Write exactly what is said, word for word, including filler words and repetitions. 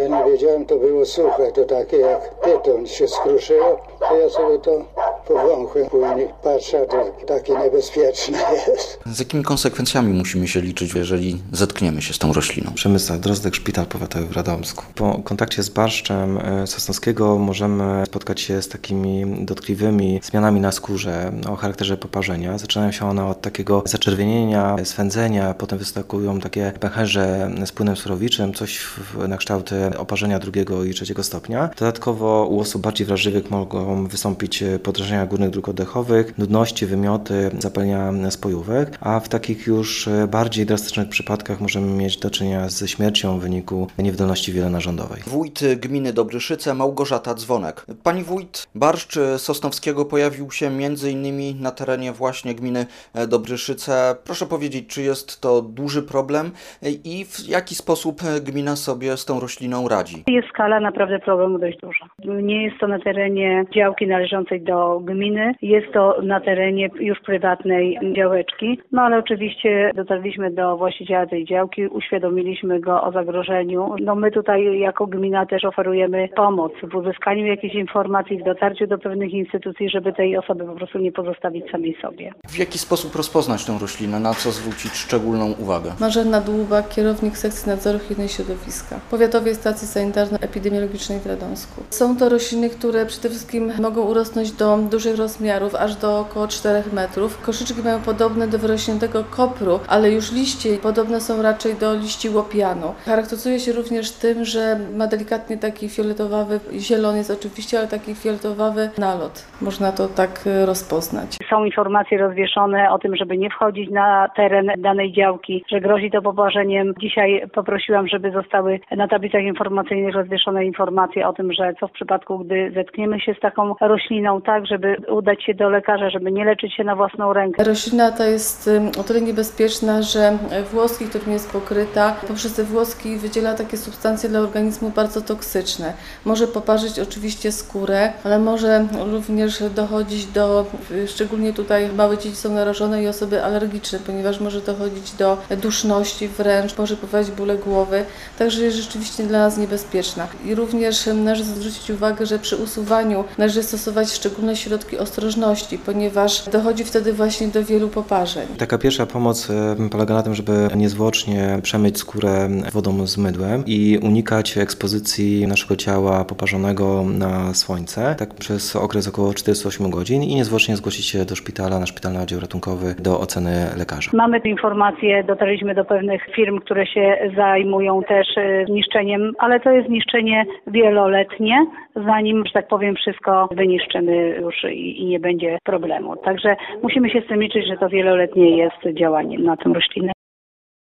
Ja nie wiedziałem, to było suche, to takie jak tytoń się skruszyło, a ja sobie to powąchłem, później patrzę, to takie niebezpieczne jest. Z jakimi konsekwencjami musimy się liczyć, jeżeli zetkniemy się z tą rośliną? Przemysław Drozdek, Szpital Powiatowy w Radomsku. Po kontakcie z barszczem sosnowskiego możemy spotkać się z takimi dotkliwymi zmianami na skórze o charakterze poparzenia. Zaczynają się one od takiego zaczerwienienia, swędzenia, potem wyskakują takie pęcherze z płynem surowiczym, coś w, na kształt oparzenia drugiego i trzeciego stopnia. Dodatkowo u osób bardziej wrażliwych mogą wystąpić podrażnienia górnych dróg oddechowych, nudności, wymioty, zapalenia spojówek, a w takich już bardziej drastycznych przypadkach możemy mieć do czynienia ze śmiercią w wyniku niewydolności wielonarządowej. Wójt gminy Dobryszyce Małgorzata Dzwonek. Pani wójt, barszcz sosnowskiego pojawił się między innymi na terenie właśnie gminy Dobryszyce. Proszę powiedzieć, czy jest to duży problem i w jaki sposób gmina sobie z tą rośliną radzi? Jest skala naprawdę problemu dość duża. Nie jest to na terenie działki należącej do gminy, jest to na terenie już prywatnej działeczki. No ale oczywiście dotarliśmy do właściciela tej działki, uświadomiliśmy go o zagrożeniu. No my tutaj jako gmina też oferujemy pomoc w uzyskaniu jakichś informacji, w dotarciu do pewnych instytucji, żeby tej osoby po prostu nie pozostawić samej sobie. W jaki sposób rozpoznać tę roślinę? Na co zwrócić szczególną uwagę? Marzena Dłubak, kierownik sekcji nadzoru ochrony środowiska Powiatowej Stacji Sanitarno-Epidemiologicznej w Radomsku. Są to rośliny, które przede wszystkim mogą urosnąć do dużych rozmiarów, aż do około czterech metrów. Koszyczki mają podobne do wyrośniętego kopru, ale już liście podobne są raczej do liści łopianu. Charakteryzuje się również tym, że ma delikatnie taki fioletowawy, zielony jest oczywiście, ale taki fioletowawy nalot. Można to tak rozpoznać. Są informacje rozwieszone o tym, żeby nie wchodzić na teren danej działki, że grozi to poparzeniem. Dzisiaj poprosiłam, żeby zostały na tablicach informacyjnych rozwieszone informacje o tym, że co w przypadku, gdy zetkniemy się z taką rośliną, tak, żeby udać się do lekarza, żeby nie leczyć się na własną rękę. Roślina ta jest o tyle niebezpieczna, że włoski, którym jest pokryta, poprzez te włoski wydziela takie substancje dla organizmu bardzo toksyczne. Może poparzyć oczywiście skórę, ale może również dochodzić do, szczególnie tutaj małe dzieci są narażone i osoby alergiczne, ponieważ może dochodzić do duszności wręcz, może powodować bóle głowy, także jest rzeczywiście dla nas niebezpieczna. I również należy zwrócić uwagę, że przy usuwaniu należy stosować szczególne środki ostrożności, ponieważ dochodzi wtedy właśnie do wielu poparzeń. Taka pierwsza pomoc polega na tym, żeby niezwłocznie przemyć skórę wodą z mydłem i unikać ekspozycji naszego ciała poparzonego na słońce, tak przez okres około czterdziestu ośmiu godzin i niezwłocznie zgłosić się do szpitala, na szpitalny oddział ratunkowy do oceny lekarza. Mamy informacje, dotarliśmy do pewnych firm, które się zajmują też niszczeniem, ale to jest niszczenie wieloletnie, zanim, że tak powiem, wszystko wyniszczymy już i, i nie będzie problemu. Także musimy się z tym liczyć, że to wieloletnie jest działanie na tę roślinę.